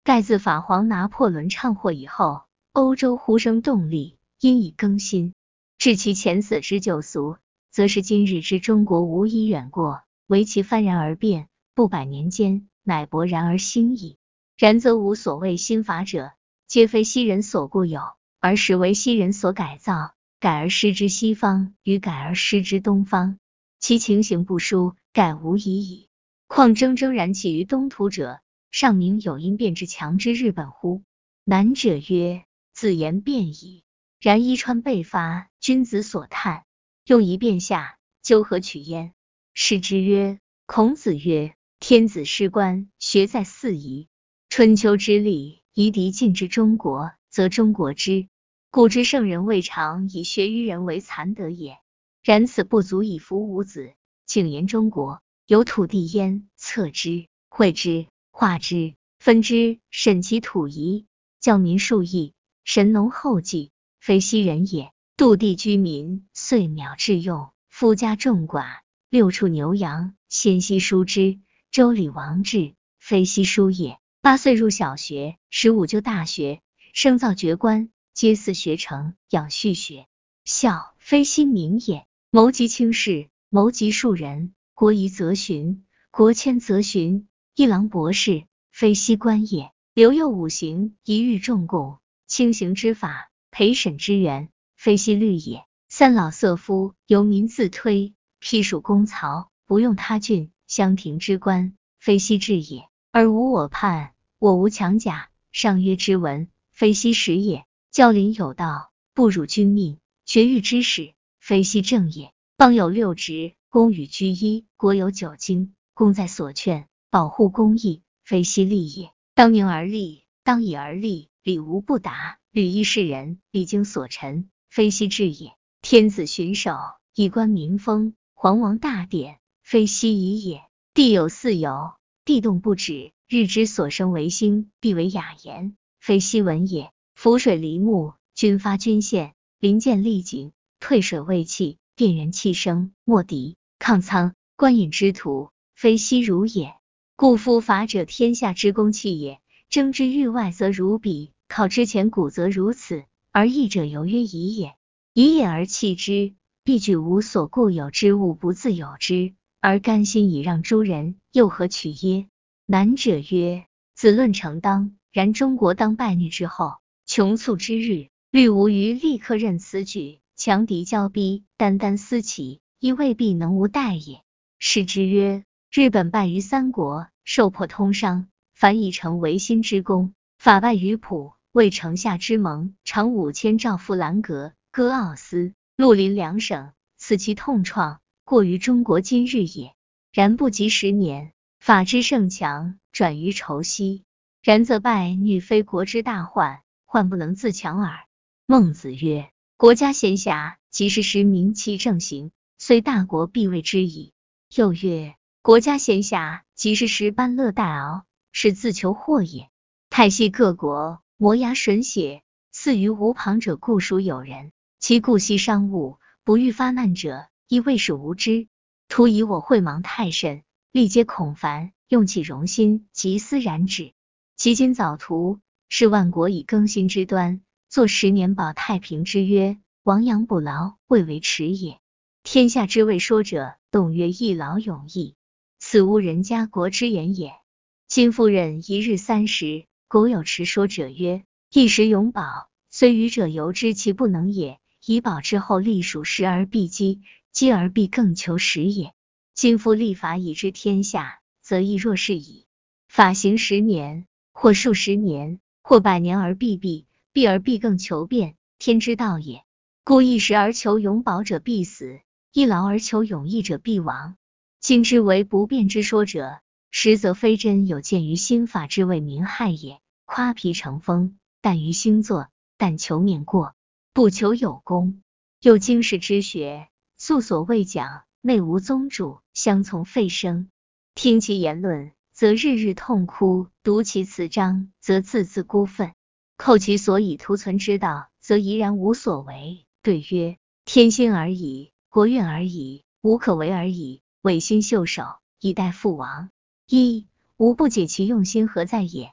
盖自法皇拿破仑唱祸以后，欧洲呼声动力因以更新，至其前死之旧俗，则是今日之中国无以远过，唯其幡然而变，不百年间，乃勃然而兴矣。然则无所谓新法者，皆非昔人所固有，而实为昔人所改造，改而失之西方，与改而失之东方，其情形不殊，改无已矣。况铮铮然起于东土者，尚明有因变之强之日本乎？南者曰：自言变矣。然伊川被发，君子所叹，用一变下，究何取焉？是之曰：孔子曰：天子失官，学在四夷。春秋之利，夷狄进之中国，则中国之。故之圣人未尝以学于人为残德也。然此不足以服吾子，请言中国有土地焉，测之，绘之，画之，分之，审其土夷，教民数亿，神农后继，非昔人也。度地居民，岁秒至用，夫家众寡，六畜牛羊，先悉书之。周礼王制，非悉书也。8岁入小学，15就大学，生造爵官，皆似学成，养蓄学校，非悉民也。谋及轻视，谋及庶人，国夷则循，国迁则循，一郎博士，非悉官也。留幼五行，一欲重贡，轻刑之法，陪审之源，非悉律也。三老色夫，由民自推，辟属公曹，不用他郡，乡亭之官，非悉治也。而无我判，我无强甲，上曰之文，非悉实也。教邻有道，不辱君命，绝狱之始，非悉正也。邦有6职，公与居一，国有9经，公在所劝，保护公义，非悉利也。当明而立，当以而立，礼无不达，履一世人，礼经所陈，非悉治也。天子巡守，以观民风，皇王大典，非悉仪也。地有四有，地动不止，日之所生为星，必为雅言，非悉文也。浮水离木，军发军献，临涧立井，退水卫气，辨人气声，莫敌抗苍，观引之徒，非悉儒也。故夫法者，天下之公器也。争之域外，则如彼；考之前古，则如此。而义者，犹曰夷也。夷也而弃之，必具无所固有之物，不自有之，而甘心以让诸人，又何取耶？南者曰：子论成当。然中国当败虐之后，穷促之日，虑无余立刻任此举，强敌交逼，单单思齐，亦未必能无待也。是之曰：日本败于三国，受迫通商，凡以成维新之功；法败于朴，为城下之盟，常5000兆富兰格，割奥斯、绿林2省，此其痛创，过于中国今日也。然不及10年，法之盛强，转于仇息。然则败虐非国之大患，患不能自强耳。孟子曰：国家闲暇，即是时民其正行，虽大国必为之矣。又曰：国家闲暇，即是时班乐大敖，是自求祸也。太息各国，摩牙吮血，肆于无旁者，固属有人；其故息商务，不欲发难者，亦未是无知。徒以我惠芒太甚，力皆恐烦，用其荣心，即思然止。其今早图，是万国以更新之端，作10年保太平之约，亡羊补牢，未为迟也。天下之谓说者，动曰一劳永逸，此无人家国之言也。今夫人一日30，苟有持说者曰：一时永保，虽愚者犹知其不能也。以保之后，立属时而必积，积而必更求实也。今夫立法以治天下，则亦若是矣。法行10年，或数10年，或100年而必弊，弊而必更求变，天之道也。故一时而求永保者必死，一劳而求永逸者必亡。今之为不变之说者，实则非真有见于新法之谓民害也。夸皮成风，但于星座，但求免过，不求有功。又经世之学，素所未讲，内无宗主，相从废生。听其言论，则日日痛哭；读其词章，则字字孤愤。扣其所以图存之道，则怡然无所为。对曰：天心而已，国怨而已，无可为而已，委心袖手，以待父王。一、吾不解其用心何在也。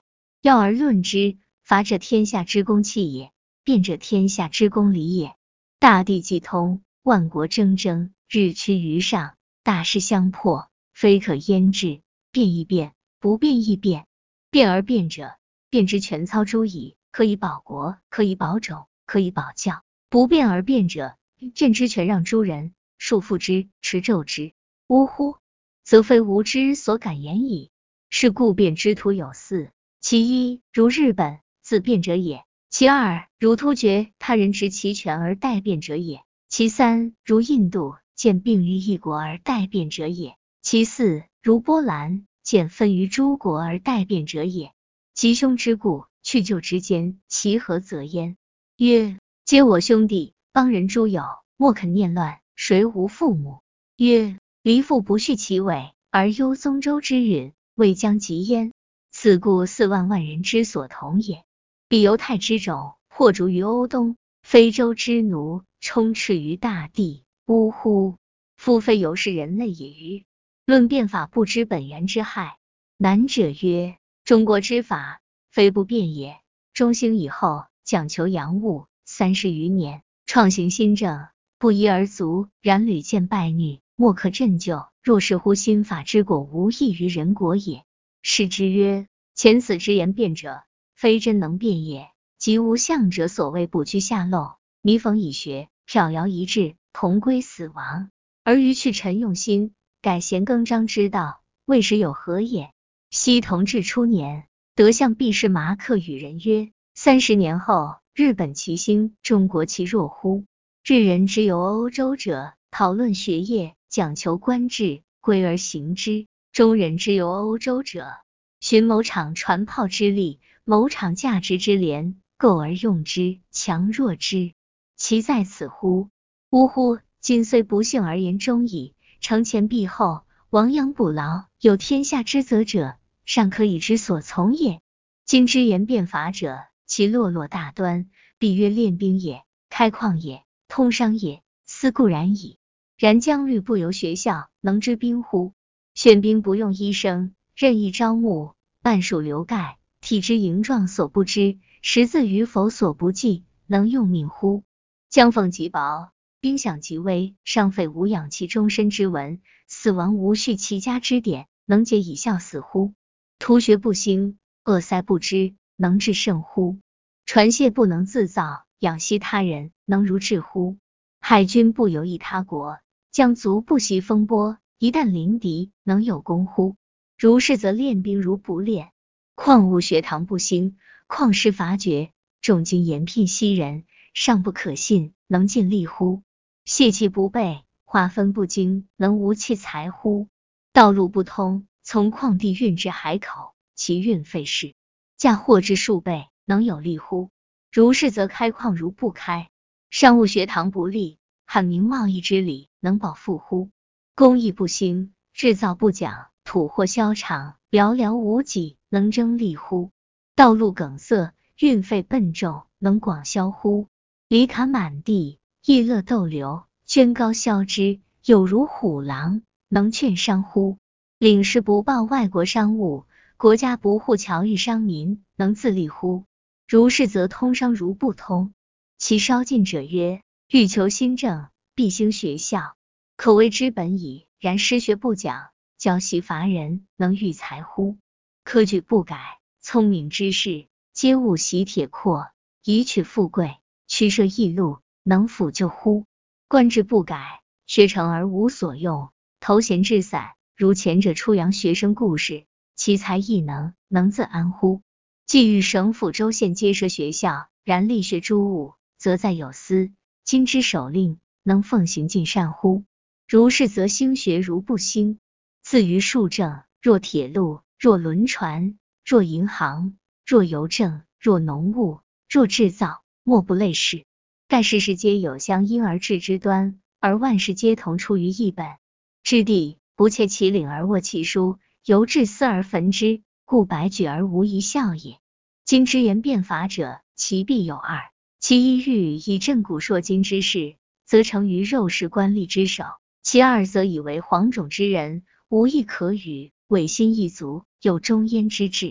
要而论之，法者天下之公器也，辩者天下之公理也。大地既通，万国争争，日趋于上，大势相迫，非可焉治。辩亦辩，不辩亦辩。辩而辩者，辩之全操诸矣，可以保国，可以保种，可以保教。不辩而辩者，朕之权让诸人，束缚之，持纣之。呜呼！则非吾之所敢言矣。是故辩之徒有四：其一，如日本，自辩者也；其二，如突厥，他人执其权而代辩者也；其三，如印度，见并于一国而代辩者也；其四，如波兰，见分于诸国而代辩者也。吉凶之故，去就之间，其何则焉？曰：皆我兄弟，邦人诸友，莫肯念乱，谁无父母？曰：离父不恤其尾，而忧宗周之允，未将及焉。此故4万万人之所同也。彼犹太之种，破逐于欧东，非洲之奴，充斥于大地。呜呼！夫非犹是人类也欤？论辩法，不知本源之害。难者曰：中国之法，非不变也。中兴以后，讲求洋务，30余年，创行新政，不一而足，然屡见败虐，莫可振旧。若是乎新法之果，无益于人国也。是之曰：前此之言辩者，非真能辩也。即无相者，所谓不居下漏，弥缝以学，缥缈一致，同归死亡。而余去臣用心，改弦更张之道，未时有何也？昔同治初年，德相毕士麻克与人曰：30年后，日本其兴，中国其弱乎？日人之游欧洲者，讨论学业，讲求官制，归而行之；中人之游欧洲者，寻某场船炮之利，某场价值之廉，购而用之，强弱之，其在此乎？呜呼！今虽不幸而言忠矣，承前毖后，亡羊补牢，有天下之责者，尚可以之所从也。今之言辩法者，其落落大端，必曰练兵也，开矿也，通商也，斯固然矣。然将律不由学校，能知兵乎？选兵不用医生，任意招募，半数流盖，体之盈壮所不知，识字与否所不记，能用命乎？将缝极薄，兵饷极微，伤废无养其终身之文，死亡无恤其家之典，能解以孝死乎？徒学不兴，扼塞不知，能治甚乎？船械不能自造，养息他人，能如治乎？海军不由一他国，将卒不习风波，一旦临敌，能有功乎？如是则练兵如不练。况物学堂不兴，旷世伐绝，重金延聘西人，尚不可信，能尽力乎？械器不备，划分不精，能无器材乎？道路不通，从旷地运至海口，其运费是价货之数倍，能有利乎？如是则开矿如不开。商务学堂不立，汉明贸易之理，能保富乎？工艺不兴，制造不讲，土货销场，寥寥无几，能争利乎？道路梗塞，运费笨重，能广销乎？礼卡满地，逸乐逗留，捐高消之，有如虎狼，能劝商乎？领事不报外国商务，国家不护侨域商民，能自立乎？如是则通商如不通。其稍近者曰：欲求新政，必兴学校，可谓之本矣。然失学不讲，教习乏人，能育才乎？科举不改，聪明之士，皆务习铁阔，以取富贵，驱设易路，能辅救乎？官制不改，学成而无所用，头衔置散，如前者出洋学生故事，其才亦能自安乎？既欲省府州县皆设学校，然力学诸物，则在有司，今之首令，能奉行尽善乎？如是则兴学如不兴。自于庶政，若铁路，若轮船，若银行，若邮政，若农务，若制造，莫不类似。盖世事皆有相因而治之端，而万事皆同出于一本。知地不切其领而握其书，由治私而焚之，故百举而无一效也。今之言辩法者，其必有二：其一欲以正古烁今之事，则成于肉食官吏之手；其二则以为黄种之人，无义可与，违心一族，有终焉之志。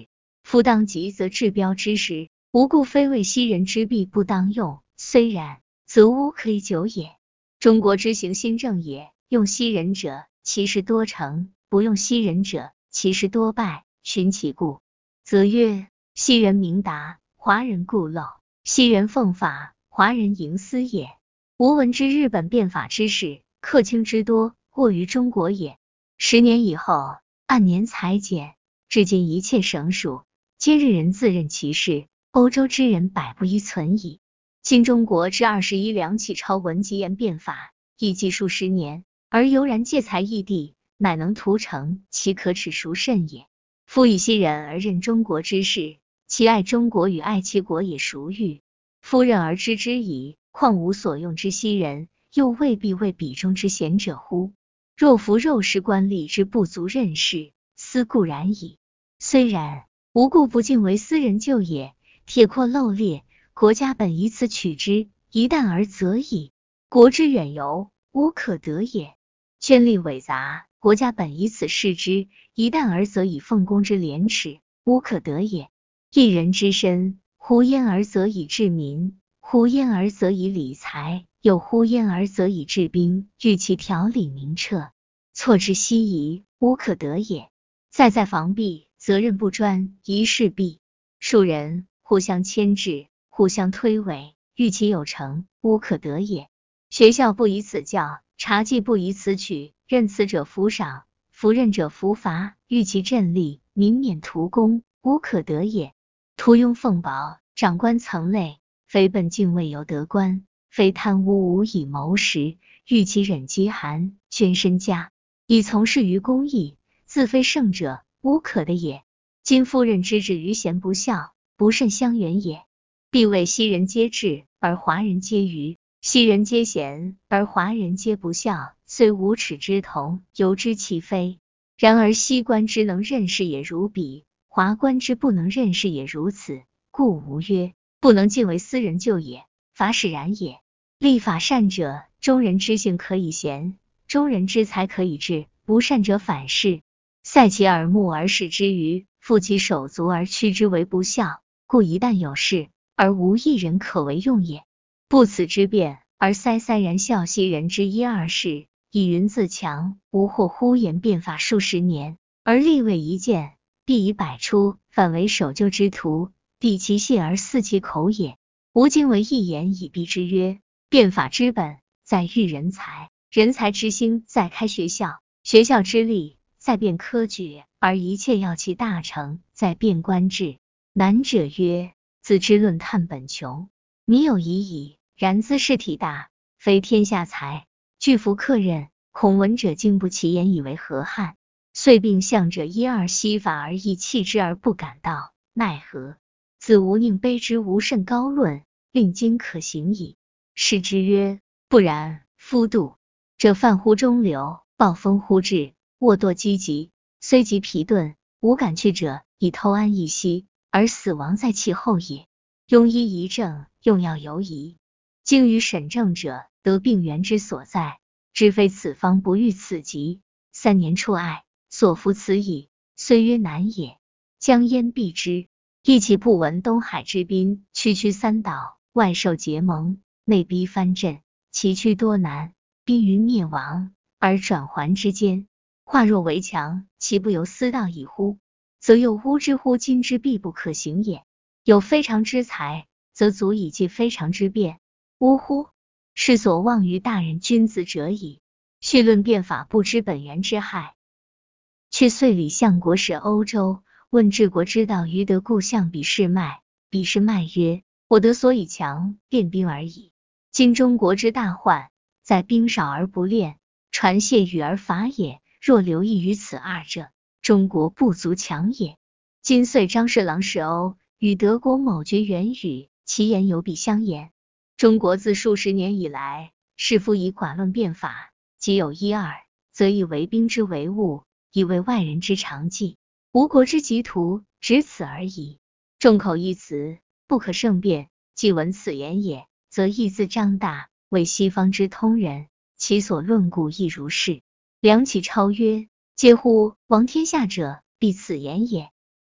夫当极则治标之时，无故非为昔人之弊不当用，虽然，则乌可以久也。中国之行新政也，用昔人者，其事多成；不用昔人者，其事多败。寻其故，则曰：昔人明达，华人固陋；昔人奉法，华人营私也。吾闻之日本变法之事，克卿之多，过于中国也。10年以后，按年裁减，至今一切省属，皆日人自任其事，欧洲之人百不依存矣。今中国之21梁启超文极言变法，亦计数10年，而犹然借才异地，乃能图成，其可耻孰甚也？夫以昔人而任中国之事，其爱中国与爱其国也孰欲？夫任而知之矣，况无所用之昔人，又未必为彼中之贤者乎？若夫肉食官吏之不足任事，斯固然矣。虽然，无故不尽为私人救也。铁阔漏裂，国家本以此取之，一旦而则矣。国之远游，无可得也。捐利伪杂，国家本以此视之，一旦而则以奉公之廉耻，无可得也。一人之身，忽焉而则以治民，忽焉而则以理财，又忽焉而则以治兵，欲其条理明彻，错之希夷，无可得也。在防弊，责任不专，一事弊。数人互相牵制，互相推诿，欲其有成，无可得也。学校不以此教，察记不以此取，任此者服赏，服任者服罚，欲其振利，民免图功，无可得也。徒庸奉保，长官层类，非奔敬畏犹得官，非贪污无以谋食，欲其忍饥寒，捐身家，以从事于公义，自非圣者，无可得也。今夫人之至于贤不孝，不甚相远也。必谓昔人皆智，而华人皆愚；昔人皆贤，而华人皆不孝。虽无耻之同，犹知其非。然而西官之能任事也如彼，华官之不能任事也如此。故无曰，不能尽为私人救也，法使然也。立法善者，中人之性可以贤，中人之才可以治；不善者反是。塞其耳目而视之愚，负其手足而屈之为不孝。故一旦有事，而无一人可为用也。不此之辩，而塞然笑昔人之一二事，以云自强，无或忽言变法数10年，而立位一见，必以百出，反为守旧之徒，抵其谢而肆其口也。吾今为一言以蔽之曰：变法之本，在育人才；人才之兴，在开学校；学校之利，在变科举；而一切要其大成，在变官制。难者曰：自知论探本穷，民有疑矣。然兹事体大，非天下才，具服客任，恐闻者经不其言以为何憾。遂并相者一二悉法而易弃之而不敢道，奈何？子无宁卑之无甚高论，令今可行矣。是之曰：不然，夫度者犯乎中流，暴风忽至，卧惰积极，虽及疲顿，无敢去者，以偷安一息，而死亡在其后也。庸医疑症，用药犹疑。精于审症者，得病源之所在，知非此方不愈此疾。3年处艾，所服此矣，虽曰难也。将焉避之？亦其不闻东海之滨，区3岛，外受结盟，内逼藩镇，其区多难，濒于灭亡，而转还之间，化若为强，其不由私道矣乎？则有巫之乎今之必不可行也。有非常之才，则足以济非常之变。呜呼！是所望于大人君子者矣。绪论变法，不知本源之害。却遂礼相国使欧洲，问治国之道于德故相比士迈，比士迈曰：我德所以强，练兵而已。今中国之大患，在兵少而不练，传谢语而伐也。若留意于此二者，中国不足强也。今遂张侍郎使欧，与德国某绝远语，其言有彼相言。中国自数十年以来，士夫以寡论变法，即有一二，则以为兵之为务，以为外人之常计。吴国之极图，只此而已。众口一词，不可胜辩。既闻此言也，则意自张大，为西方之通人，其所论故亦如是。梁启超曰：嗟乎！王天下者，必此言也。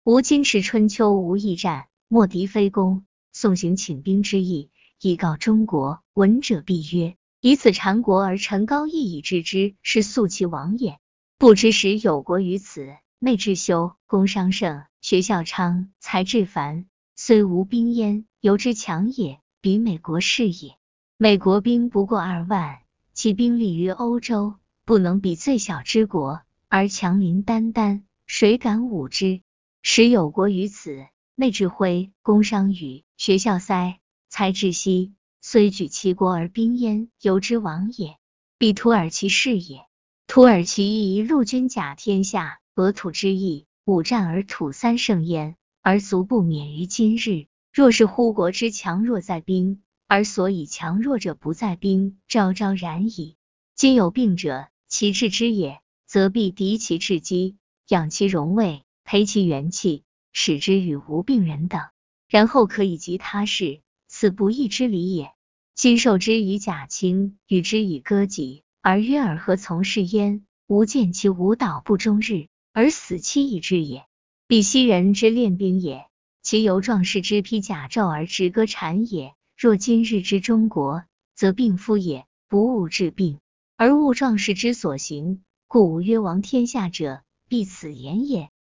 吾今持春秋无义战，莫敌非攻。宋行请兵之意，以告中国。闻者必曰：以此缠国而陈高义以治之，是速其亡也。不知时有国于此，内治修，工商盛，学校昌，才智繁，虽无兵焉，犹之强也，比美国是也。美国兵不过2万，其兵力于欧洲，不能比最小之国，而强邻眈眈，谁敢侮之？时有国于此，内治徽，工商羽，学校塞，才智息，虽举其国而兵焉，犹之亡也。彼土耳其是也。土耳其亦陆军甲天下，俄土之役，5战而土3胜焉，而足不免于今日。若是忽国之强弱在兵，而所以强弱者不在兵，昭昭然矣。今有病者，其治之也，则必敌其治机，养其荣卫，培其元气，使之与无病人等，然后可以及他事，此不义之理也。今受之以甲轻，与之以戈己，而约尔何从事焉？吾见其无蹈不终日，而死期以至也。彼西人之练兵也，其由壮士之披甲胄而执戈缠也。若今日之中国，则病夫也，不误治病，而误壮士之所行，故吾曰亡天下者，必此言也。